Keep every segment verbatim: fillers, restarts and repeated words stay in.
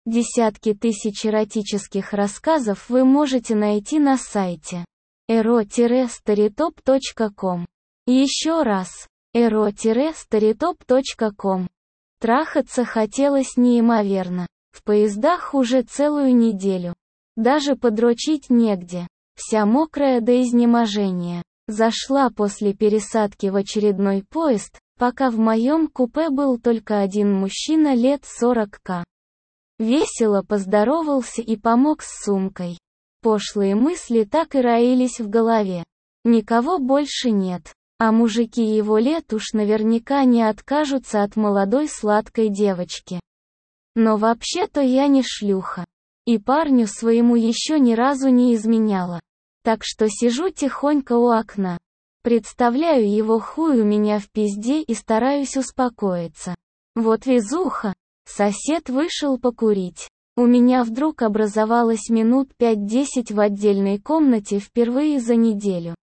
Десятки тысяч эротических рассказов вы можете найти на сайте эро старитоп точка ком. Еще раз, эро старитоп точка ком. Трахаться хотелось неимоверно. В поездах уже целую неделю. Даже подрочить негде. Вся мокрая до изнеможения. Зашла после пересадки в очередной поезд, пока в моем купе был только один мужчина лет сорок ка. Весело поздоровался и помог с сумкой. Пошлые мысли так и роились в голове. Никого больше нет, а мужики его лет уж наверняка не откажутся от молодой сладкой девочки. Но вообще-то я не шлюха. И парню своему еще ни разу не изменяла. Так что сижу тихонько у окна. Представляю его хуй у меня в пизде и стараюсь успокоиться. Вот везуха. Сосед вышел покурить. У меня вдруг образовалось минут пять-десять в отдельной комнате впервые за неделю.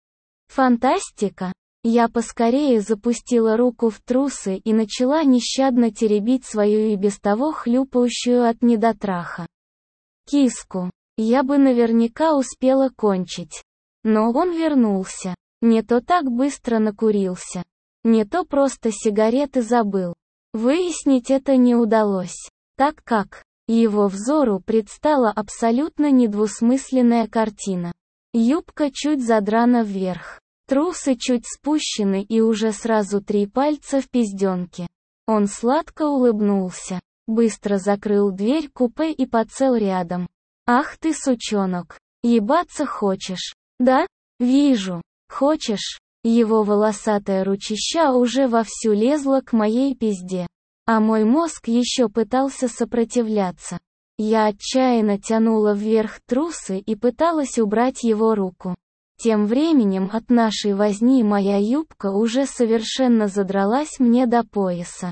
Фантастика. Я поскорее запустила руку в трусы и начала нещадно теребить свою и без того хлюпающую от недотраха киску. Я бы наверняка успела кончить. Но он вернулся. Не то так быстро накурился. Не то просто сигареты забыл. Выяснить это не удалось, так как его взору предстала абсолютно недвусмысленная картина. Юбка чуть задрана вверх, трусы чуть спущены и уже сразу три пальца в пизденке. Он сладко улыбнулся, быстро закрыл дверь купе и подсел рядом. «Ах ты сучонок, ебаться хочешь, да? Вижу, хочешь». Его волосатая ручища уже вовсю лезла к моей пизде. А мой мозг еще пытался сопротивляться. Я отчаянно тянула вверх трусы и пыталась убрать его руку. Тем временем от нашей возни моя юбка уже совершенно задралась мне до пояса.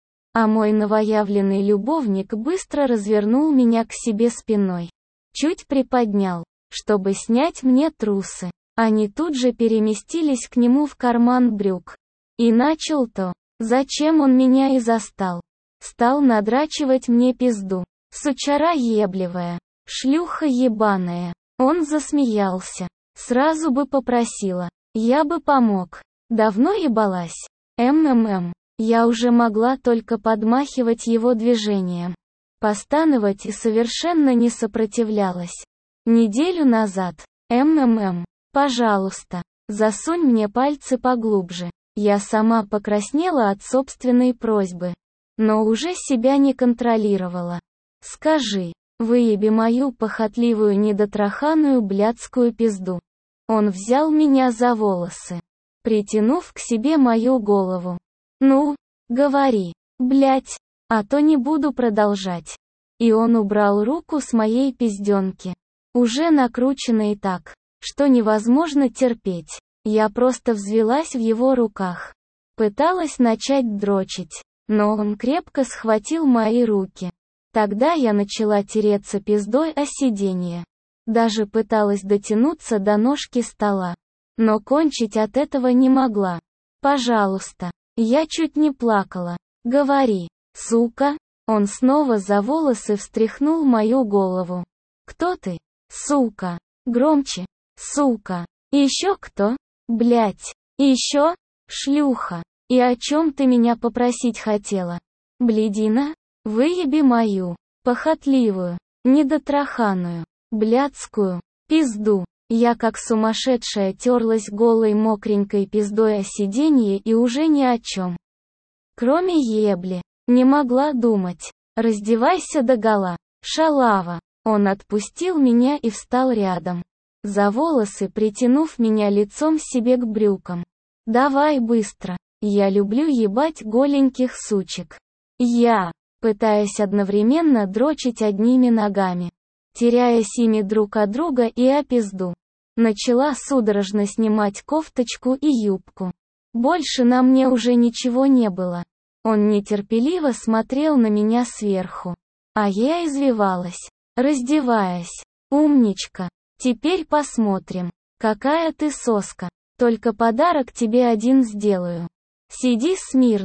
А мой новоявленный любовник быстро развернул меня к себе спиной. Чуть приподнял, чтобы снять мне трусы. Они тут же переместились к нему в карман брюк. И начал то, зачем он меня и застал. Стал надрачивать мне пизду. Сучара еблевая, шлюха ебаная. Он засмеялся. Сразу бы попросила. Я бы помог. Давно ебалась. МММ. Я уже могла только подмахивать его движением. Постановать и совершенно не сопротивлялась. Неделю назад. МММ. Пожалуйста, засунь мне пальцы поглубже. Я сама покраснела от собственной просьбы. Но уже себя не контролировала. Скажи, выеби мою похотливую недотраханную блядскую пизду. Он взял меня за волосы, притянув к себе мою голову. Ну, говори, блядь, а то не буду продолжать. И он убрал руку с моей пизденки, уже накрученной так, что невозможно терпеть. Я просто взвилась в его руках. Пыталась начать дрочить, но он крепко схватил мои руки. Тогда я начала тереться пиздой о сиденье. Даже пыталась дотянуться до ножки стола. Но кончить от этого не могла. Пожалуйста. Я чуть не плакала. Говори, сука. Он снова за волосы встряхнул мою голову. Кто ты, сука? Громче. Сука. И еще кто? Блять. И еще? Шлюха. И о чем ты меня попросить хотела? Блядина? Выеби мою, похотливую, недотраханную, блядскую, пизду. Я как сумасшедшая терлась голой мокренькой пиздой о сиденье и уже ни о чем. Кроме ебли. Не могла думать. Раздевайся догола, шалава. Он отпустил меня и встал рядом. За волосы притянув меня лицом себе к брюкам. Давай быстро. Я люблю ебать голеньких сучек. Я, пытаясь одновременно дрочить одними ногами, теряясь ими друг от друга и о пизду, начала судорожно снимать кофточку и юбку. Больше на мне уже ничего не было. Он нетерпеливо смотрел на меня сверху. А я извивалась, раздеваясь. Умничка. Теперь посмотрим, какая ты соска. Только подарок тебе один сделаю. Сиди смирно.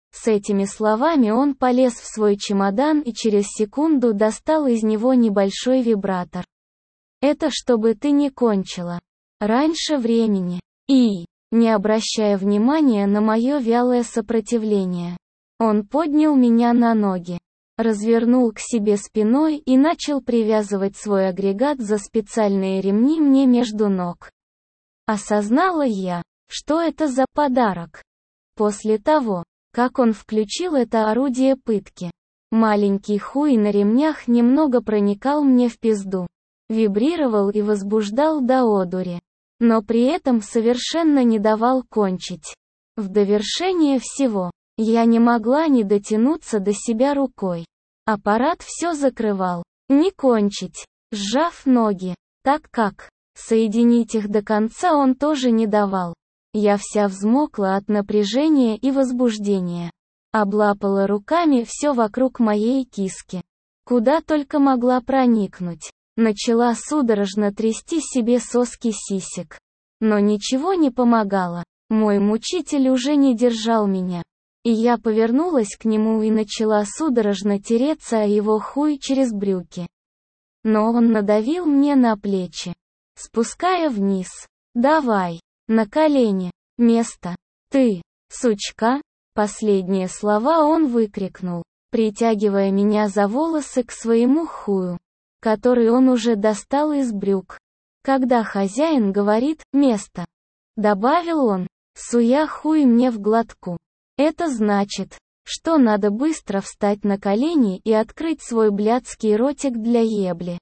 С этими словами он полез в свой чемодан и через секунду достал из него небольшой вибратор. Это чтобы ты не кончила раньше времени. И, не обращая внимания на мое вялое сопротивление, он поднял меня на ноги, развернул к себе спиной и начал привязывать свой агрегат за специальные ремни мне между ног. Осознала я, что это за подарок. После того, как он включил это орудие пытки, маленький хуй на ремнях немного проникал мне в пизду, вибрировал и возбуждал до одури, но при этом совершенно не давал кончить. В довершение всего, я не могла не дотянуться до себя рукой. Аппарат все закрывал. Не кончить, сжав ноги, так как соединить их до конца он тоже не давал. Я вся взмокла от напряжения и возбуждения. Облапала руками все вокруг моей киски. Куда только могла проникнуть. Начала судорожно трясти себе соски сисек. Но ничего не помогало. Мой мучитель уже не держал меня. И я повернулась к нему и начала судорожно тереться о его хуй через брюки. Но он надавил мне на плечи, спуская вниз. «Давай, на колени, место. Ты, сучка!» Последние слова он выкрикнул, притягивая меня за волосы к своему хую, который он уже достал из брюк. Когда хозяин говорит «место», добавил он, суя хуй мне в глотку. Это значит, что надо быстро встать на колени и открыть свой блядский ротик для ебли.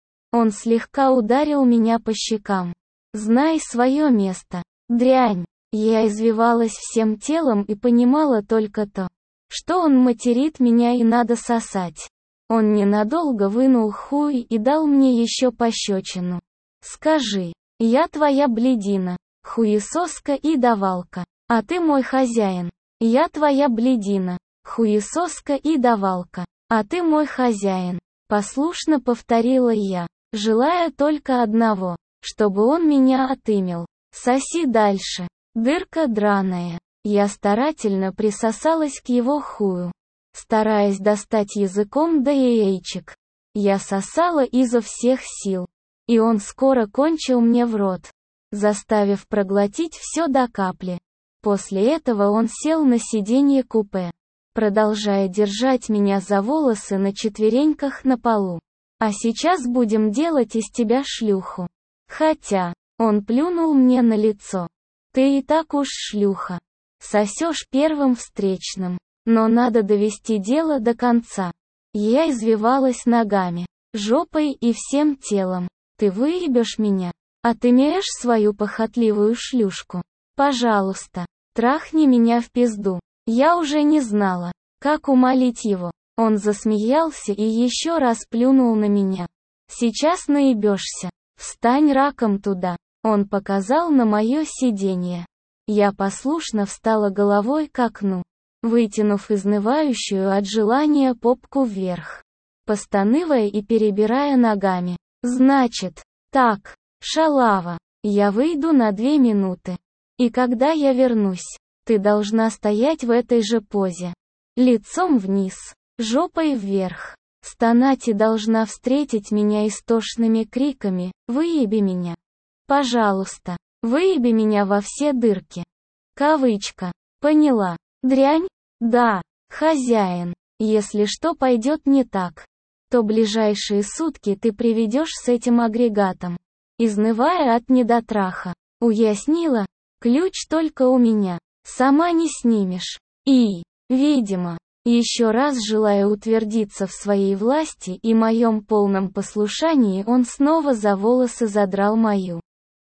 Он слегка ударил меня по щекам. «Знай свое место, дрянь!» Я извивалась всем телом и понимала только то, что он материт меня и надо сосать. Он ненадолго вынул хуй и дал мне еще пощечину. «Скажи, я твоя блядина, хуесоска и давалка, а ты мой хозяин. Я твоя блядина, хуесоска и давалка, а ты мой хозяин», послушно повторила я, желая только одного, чтобы он меня отымел. «Соси дальше, дырка драная». Я старательно присосалась к его хую, стараясь достать языком до яичек. Я сосала изо всех сил, и он скоро кончил мне в рот, заставив проглотить все до капли. После этого он сел на сиденье купе, продолжая держать меня за волосы на четвереньках на полу. «А сейчас будем делать из тебя шлюху». Хотя, он плюнул мне на лицо. «Ты и так уж шлюха. Сосешь первым встречным. Но надо довести дело до конца». Я извивалась ногами, жопой и всем телом. «Ты выебешь меня? Отымеешь свою похотливую шлюшку? Пожалуйста, трахни меня в пизду». Я уже не знала, как умолить его. Он засмеялся и еще раз плюнул на меня. «Сейчас наебешься. Встань раком туда». Он показал на мое сиденье. Я послушно встала головой к окну, вытянув изнывающую от желания попку вверх, постанывая и перебирая ногами. «Значит, так, шалава, я выйду на две минуты. И когда я вернусь, ты должна стоять в этой же позе. Лицом вниз, жопой вверх. Стонать и должна встретить меня истошными криками: «Выеби меня! Пожалуйста, выеби меня во все дырки!» Кавычка. Поняла? Дрянь? Да, хозяин. Если что пойдет не так, то ближайшие сутки ты приведешь с этим агрегатом, изнывая от недотраха. Уяснила? Ключ только у меня. Сама не снимешь. И, видимо, еще раз желая утвердиться в своей власти и моем полном послушании, он снова за волосы задрал мою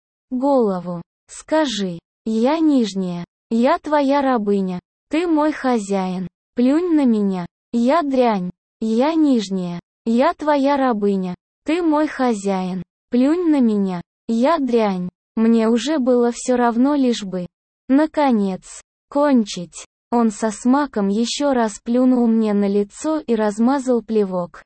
голову. «Скажи, я нижняя, я твоя рабыня, ты мой хозяин, плюнь на меня, я дрянь, я нижняя, я твоя рабыня, ты мой хозяин, плюнь на меня, я дрянь». Мне уже было все равно, лишь бы, наконец, кончить. Он со смаком еще раз плюнул мне на лицо и размазал плевок.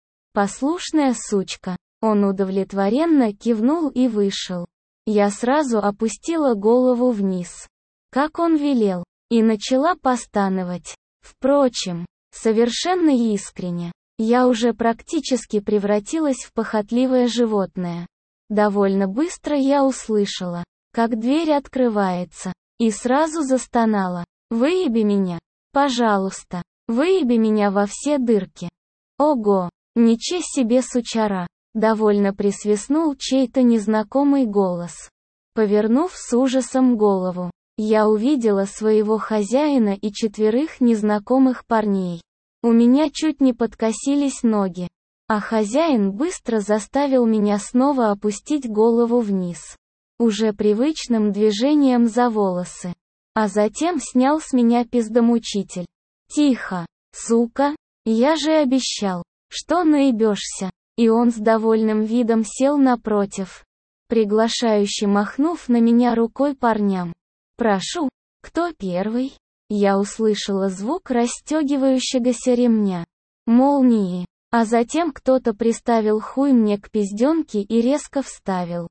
«Послушная сучка». Он удовлетворенно кивнул и вышел. Я сразу опустила голову вниз, как он велел, и начала постановать. Впрочем, совершенно искренне. Я уже практически превратилась в похотливое животное. Довольно быстро я услышала, как дверь открывается, и сразу застонала. «Выеби меня! Пожалуйста! Выеби меня во все дырки!» «Ого! Ничего себе сучара!» Довольно присвистнул чей-то незнакомый голос. Повернув с ужасом голову, я увидела своего хозяина и четверых незнакомых парней. У меня чуть не подкосились ноги, а хозяин быстро заставил меня снова опустить голову вниз, уже привычным движением за волосы. А затем снял с меня пиздомучитель. «Тихо, сука, я же обещал, что наебешься». И он с довольным видом сел напротив, приглашающе махнув на меня рукой парням. «Прошу, кто первый?» Я услышала звук расстегивающегося ремня, молнии, а затем кто-то приставил хуй мне к пизденке и резко вставил,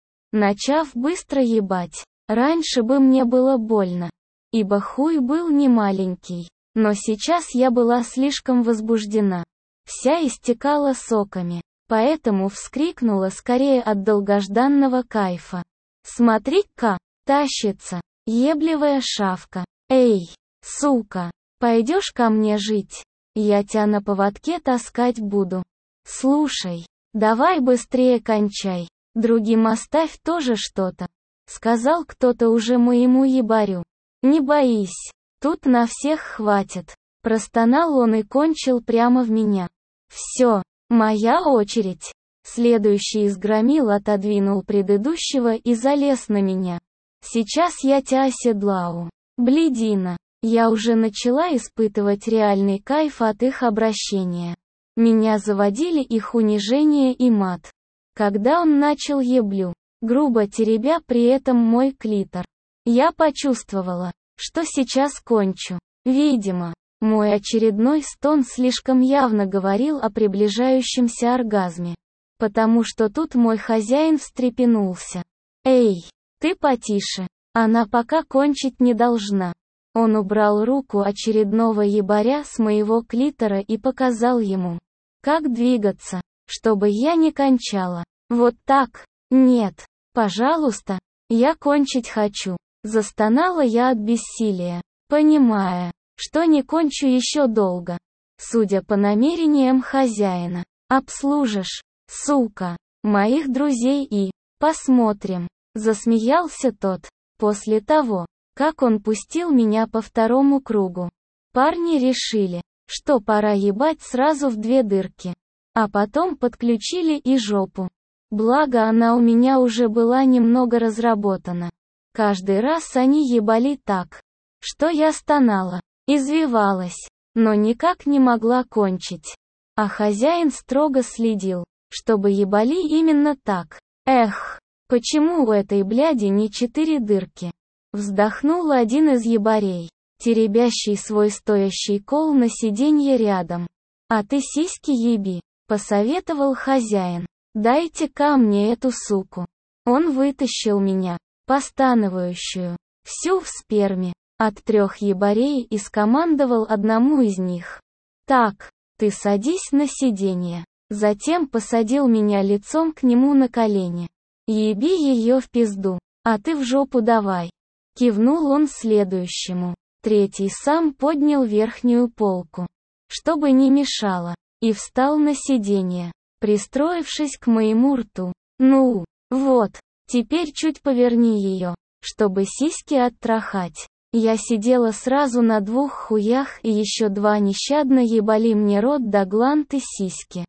начав быстро ебать. Раньше бы мне было больно, ибо хуй был не маленький, но сейчас я была слишком возбуждена, вся истекала соками, поэтому вскрикнула скорее от долгожданного кайфа. «Смотри-ка, тащится, ебливая шавка! Эй, сука, пойдешь ко мне жить? Я тебя на поводке таскать буду. Слушай, давай быстрее кончай, другим оставь тоже что-то», сказал кто-то уже моему ебарю. «Не боись, тут на всех хватит», простонал он и кончил прямо в меня. «Все, моя очередь». Следующий из громил отодвинул предыдущего и залез на меня. «Сейчас я тебя оседлаю, блядина». Я уже начала испытывать реальный кайф от их обращения. Меня заводили их унижение и мат. Когда он начал еблю, грубо теребя при этом мой клитор, я почувствовала, что сейчас кончу. Видимо, мой очередной стон слишком явно говорил о приближающемся оргазме. Потому что тут мой хозяин встрепенулся. «Эй, ты потише, она пока кончить не должна». Он убрал руку очередного ебаря с моего клитора и показал ему, как двигаться, чтобы я не кончала. «Вот так? Нет, пожалуйста, я кончить хочу», застонала я от бессилия, понимая, что не кончу еще долго. Судя по намерениям хозяина, обслужишь, сука, моих друзей и посмотрим, засмеялся тот, после того, как он пустил меня по второму кругу. Парни решили, что пора ебать сразу в две дырки, а потом подключили и жопу. Благо она у меня уже была немного разработана. Каждый раз они ебали так, что я стонала, извивалась, но никак не могла кончить. А хозяин строго следил, чтобы ебали именно так. Эх, почему у этой бляди не четыре дырки? Вздохнул один из ебарей, теребящий свой стоящий кол на сиденье рядом. «А ты сиськи еби», посоветовал хозяин. «Дайте ко мне эту суку». Он вытащил меня, постановающую, всю в сперме, от трех ебарей и скомандовал одному из них. «Так, ты садись на сиденье». Затем посадил меня лицом к нему на колени. «Еби ее в пизду, а ты в жопу давай». Кивнул он следующему. Третий сам поднял верхнюю полку, чтобы не мешало, и встал на сиденье, пристроившись к моему рту. «Ну, вот, теперь чуть поверни ее, чтобы сиськи оттрахать». Я сидела сразу на двух хуях и еще два нещадно ебали мне рот до гланд и сиськи.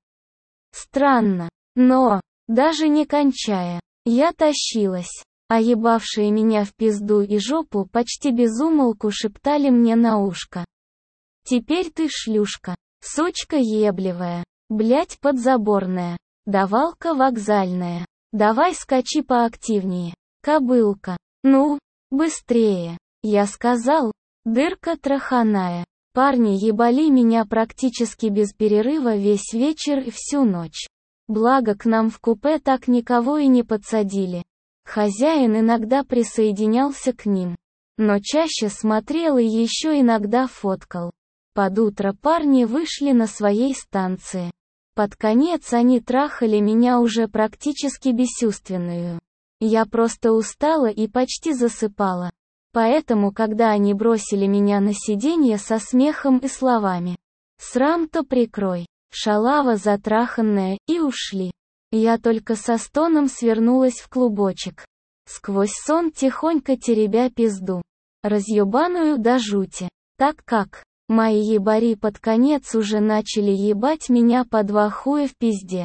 Странно, но, даже не кончая, я тащилась. А ебавшие меня в пизду и жопу почти без умолку шептали мне на ушко. «Теперь ты шлюшка, сучка ебливая, блять подзаборная, давалка вокзальная, давай скачи поактивнее, кобылка, ну, быстрее», я сказал, дырка траханая. Парни ебали меня практически без перерыва весь вечер и всю ночь. Благо к нам в купе так никого и не подсадили. Хозяин иногда присоединялся к ним, но чаще смотрел и еще иногда фоткал. Под утро парни вышли на своей станции. Под конец они трахали меня уже практически бесчувственную. Я просто устала и почти засыпала. Поэтому, когда они бросили меня на сиденье со смехом и словами «Срам-то прикрой, шалава затраханная», и ушли, я только со стоном свернулась в клубочек. Сквозь сон тихонько теребя пизду, разъебаную до жути, так как мои ебари под конец уже начали ебать меня по два хуя в пизде.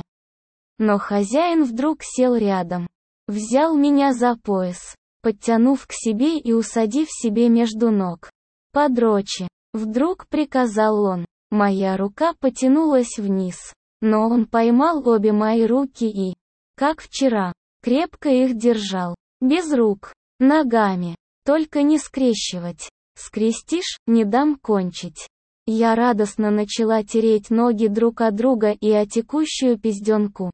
Но хозяин вдруг сел рядом, взял меня за пояс, подтянув к себе и усадив себе между ног. «Подрочи», — вдруг приказал он. Моя рука потянулась вниз, но он поймал обе мои руки и, как вчера, крепко их держал. Без рук, ногами, только не скрещивать. Скрестишь, не дам кончить. Я радостно начала тереть ноги друг от друга и о текущую пизденку.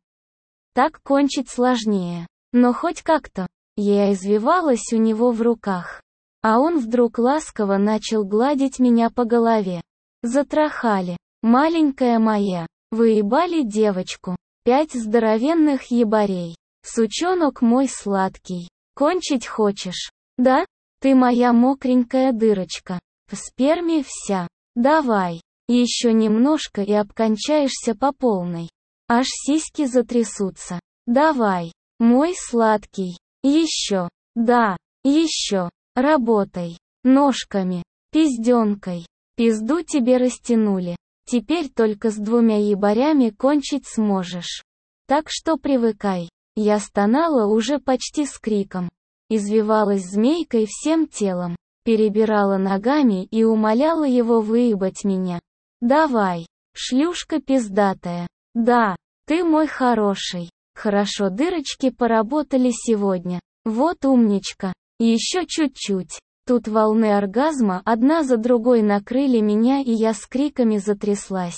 Так кончить сложнее, но хоть как-то. Я извивалась у него в руках, а он вдруг ласково начал гладить меня по голове. Затрахали, маленькая моя, вы ебали девочку, пять здоровенных ебарей. Сучонок мой сладкий, кончить хочешь, да? Ты моя мокренькая дырочка, в сперме вся. Давай, еще немножко и обкончаешься по полной. Аж сиськи затрясутся. Давай, мой сладкий. Еще, да, еще, работай, ножками, пизденкой, пизду тебе растянули, теперь только с двумя ебарями кончить сможешь. Так что привыкай. Я стонала уже почти с криком, извивалась змейкой всем телом, перебирала ногами и умоляла его выебать меня. Давай, шлюшка пиздатая, да, ты мой хороший. Хорошо, дырочки поработали сегодня. Вот умничка. Еще чуть-чуть. Тут волны оргазма одна за другой накрыли меня, и я с криками затряслась.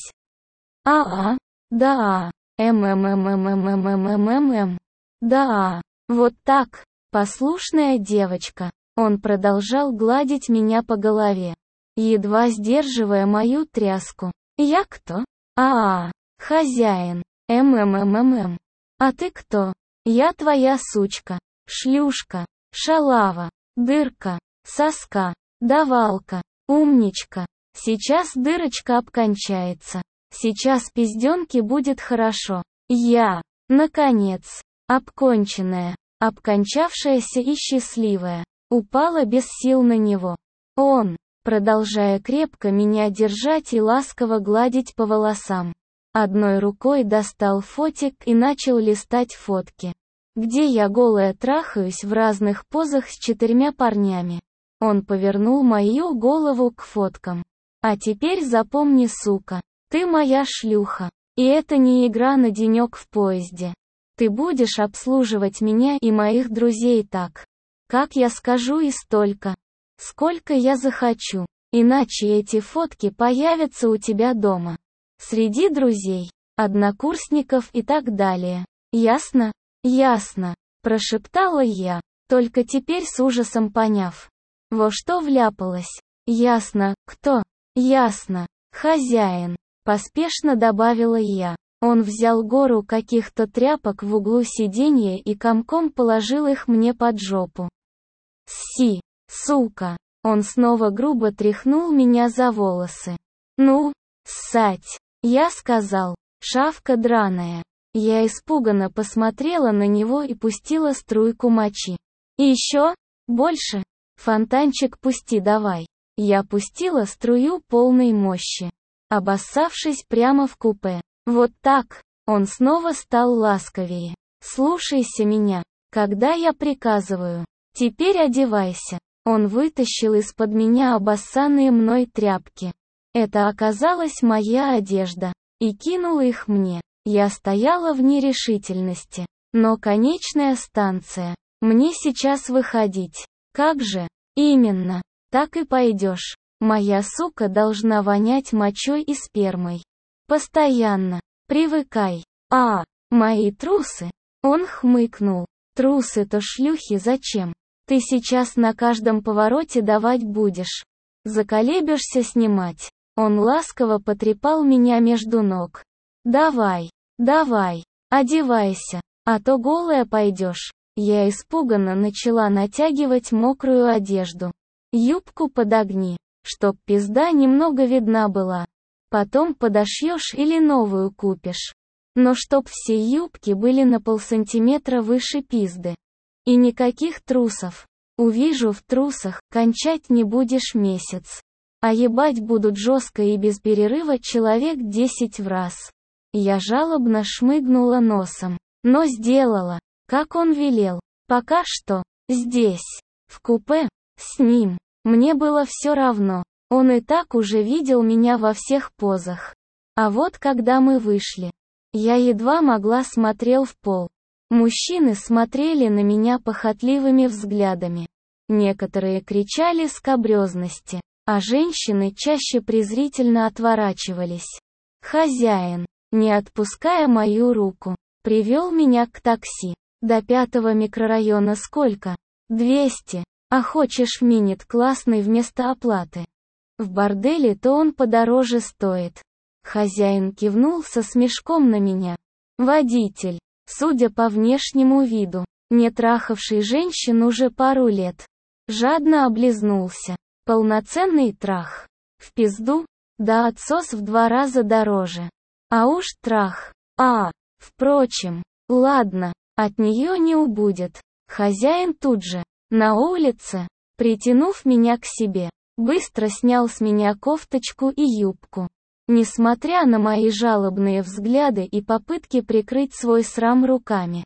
А-а, да, м-м-м-м-м-м-м-м-м. Да, вот так, послушная девочка. Он продолжал гладить меня по голове, едва сдерживая мою тряску. Я кто? А-а, хозяин. М-м-м-м-м. А ты кто? Я твоя сучка, шлюшка, шалава, дырка, соска, давалка, умничка. Сейчас дырочка обкончается. Сейчас пизденке будет хорошо. Я, наконец, обконченная, обкончавшаяся и счастливая, упала без сил на него. Он, продолжая крепко меня держать и ласково гладить по волосам, одной рукой достал фотик и начал листать фотки, где я голая трахаюсь в разных позах с четырьмя парнями. Он повернул мою голову к фоткам. А теперь запомни, сука, ты моя шлюха, и это не игра на денек в поезде. Ты будешь обслуживать меня и моих друзей так, как я скажу, и столько, сколько я захочу, иначе эти фотки появятся у тебя дома. Среди друзей, однокурсников и так далее. Ясно? Ясно, прошептала я, только теперь с ужасом поняв, во что вляпалась. Ясно, кто? Ясно, хозяин, поспешно добавила я. Он взял гору каких-то тряпок в углу сиденья и комком положил их мне под жопу. Си, сука. Он снова грубо тряхнул меня за волосы. Ну, ссать. Я сказал, шавка драная. Я испуганно посмотрела на него и пустила струйку мочи. И еще? Больше? Фонтанчик пусти давай. Я пустила струю полной мощи, обоссавшись прямо в купе. Вот так. Он снова стал ласковее. Слушайся меня, когда я приказываю. Теперь одевайся. Он вытащил из-под меня обоссанные мной тряпки. Это оказалась моя одежда, и кинул их мне. Я стояла в нерешительности. Но конечная станция. Мне сейчас выходить. Как же? Именно. Так и пойдешь. Моя сука должна вонять мочой и спермой. Постоянно. Привыкай. А, мои трусы? Он хмыкнул. Трусы-то шлюхи зачем? Ты сейчас на каждом повороте давать будешь. Заколебешься снимать. Он ласково потрепал меня между ног. «Давай, давай, одевайся, а то голая пойдешь». Я испуганно начала натягивать мокрую одежду. «Юбку подогни, чтоб пизда немного видна была. Потом подошьешь или новую купишь. Но чтоб все юбки были на полсантиметра выше пизды. И никаких трусов. Увижу в трусах, кончать не будешь месяц. А ебать будут жестко и без перерыва человек десять в раз». Я жалобно шмыгнула носом, но сделала, как он велел. Пока что, здесь, в купе, с ним, мне было все равно. Он и так уже видел меня во всех позах. А вот когда мы вышли, я едва могла смотрел в пол. Мужчины смотрели на меня похотливыми взглядами. Некоторые кричали скабрёзности, а женщины чаще презрительно отворачивались. Хозяин, не отпуская мою руку, привел меня к такси. До пятого микрорайона сколько? двести. А хочешь минит классный вместо оплаты? В борделе то он подороже стоит. Хозяин кивнул со смешком на меня. Водитель, судя по внешнему виду, не трахавший женщин уже пару лет, жадно облизнулся. Полноценный трах. В пизду? Да отсос в два раза дороже. А уж трах. А, впрочем, ладно, от нее не убудет. Хозяин тут же, на улице, притянув меня к себе, быстро снял с меня кофточку и юбку. Несмотря на мои жалобные взгляды и попытки прикрыть свой срам руками.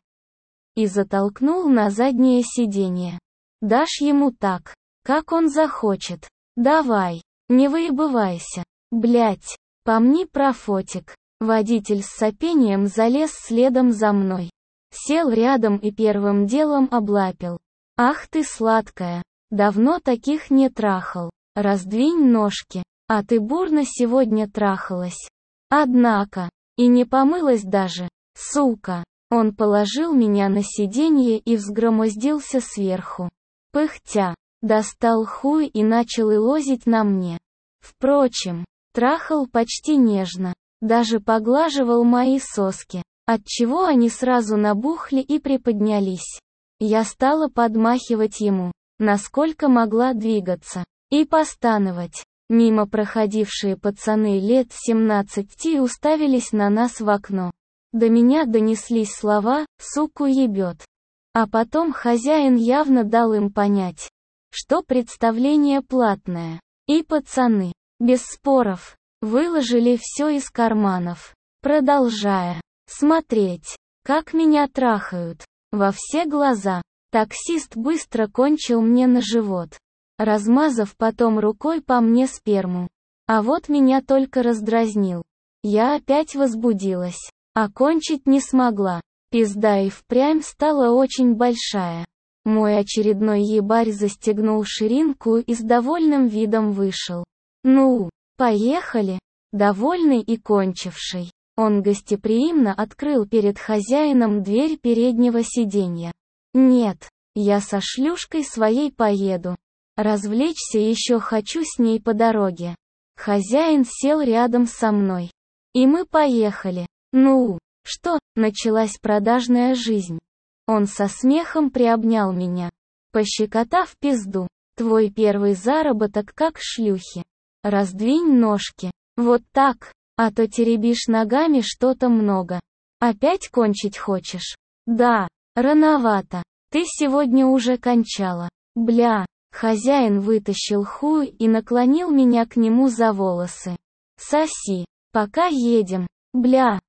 И затолкнул на заднее сиденье. Дашь ему так, как он захочет. Давай, не выебывайся. Блять, помни про фотик. Водитель с сопением залез следом за мной. Сел рядом и первым делом облапил. Ах ты сладкая, давно таких не трахал. Раздвинь ножки, а ты бурно сегодня трахалась. Однако, и не помылась даже, сука. Он положил меня на сиденье и взгромоздился сверху. Пыхтя, достал хуй и начал илозить на мне. Впрочем, трахал почти нежно, даже поглаживал мои соски, отчего они сразу набухли и приподнялись. Я стала подмахивать ему, насколько могла двигаться, и постановать. Мимо проходившие пацаны лет семнадцати уставились на нас в окно. До меня донеслись слова «суку ебет». А потом хозяин явно дал им понять, что представление платное. И пацаны, без споров, выложили все из карманов, продолжая смотреть, как меня трахают, во все глаза. Таксист быстро кончил мне на живот, размазав потом рукой по мне сперму. А вот меня только раздразнил. Я опять возбудилась, а кончить не смогла. Пизда и впрямь стала очень большая. Мой очередной ебарь застегнул ширинку и с довольным видом вышел. Ну, поехали. Довольный и кончивший, он гостеприимно открыл перед хозяином дверь переднего сиденья. Нет, я со шлюшкой своей поеду. Развлечься еще хочу с ней по дороге. Хозяин сел рядом со мной. И мы поехали. Ну, что, началась продажная жизнь. Он со смехом приобнял меня, пощекотав пизду. Твой первый заработок как шлюхи. Раздвинь ножки. Вот так, а то теребишь ногами что-то много. Опять кончить хочешь? Да, рановато. Ты сегодня уже кончала. Бля. Хозяин вытащил хуй и наклонил меня к нему за волосы. Соси, пока едем. Бля.